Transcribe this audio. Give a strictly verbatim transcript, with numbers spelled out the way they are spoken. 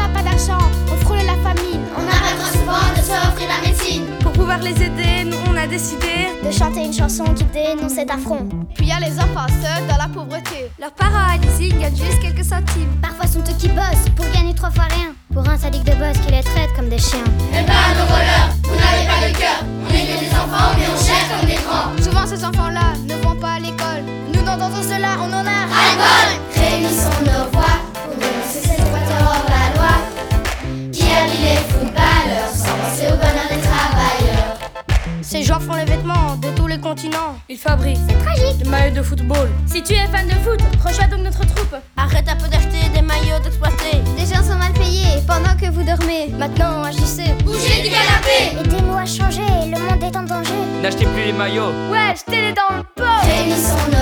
n'a pas d'argent, on frôle la famine. On n'a pas trop souvent de s'offrir la médecine. Pour pouvoir les aider, nous on a décidé de chanter une chanson qui dénonce cet affront. Puis il y a les enfants seuls dans la pauvreté. Leurs parents à leasing gagnent juste quelques centimes. Parfois sont eux qui bossent pour gagner trois fois rien. Pour un sadique de boss qui les traite comme des chiens. Eh ben nos voleurs, vous n'avez pas de cœur. On est que des enfants mais on cherche comme des grands. Souvent ces enfants-là ne vont pas à l'école. Nous n'entendons cela, on en a ras-le-bol. Réunissons nos voix pour dénoncer cette équateur hors la loi qui habille les footballeurs sans penser au bonheur des travailleurs. Ces gens font les vêtements de tous les continents. Ils fabriquent C'est tragique des maillots de football. Si tu es fan de foot, rejoins donc notre troupe. Arrête un peu d'acheter des maillots d'exploités. Les gens sont mal payés pendant que vous dormez. Maintenant agissez. Bougez du canapé. Aidez-nous à changer, le monde est en danger. N'achetez plus les maillots. Ouais, jetez-les dans le pot. Réunissons